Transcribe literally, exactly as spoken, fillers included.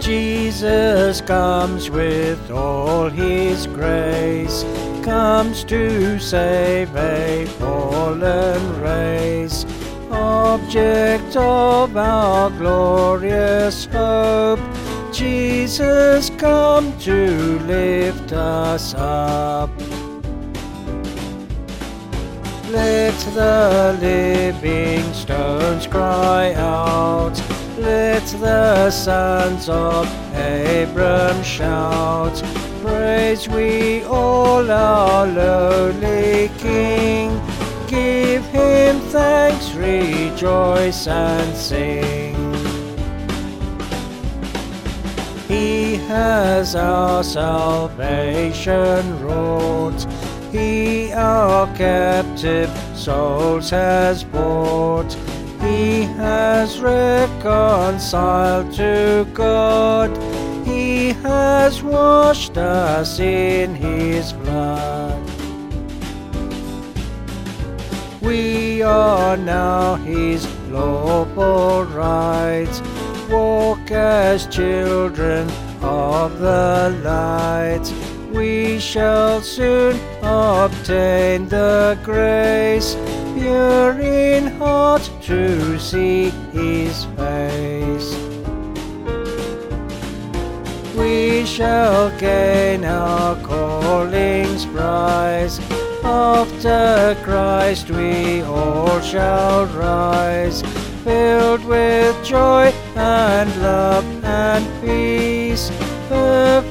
Jesus comes with all his grace, comes to save a fallen race, object of our glorious hope. Jesus come to lift us up. Let the living stones cry out, let the sons of Abram shout, praise we all our lowly King, give him thanks, rejoice and sing. He has our salvation wrought, he our captive souls has bought, he has reconciled to God, he has washed us in his blood. We are now his lawful right, walk as children of the light. We shall soon obtain the grace, pure in heart to see his face. We shall gain our calling's prize, after Christ we all shall rise, filled with joy and love and peace, perfect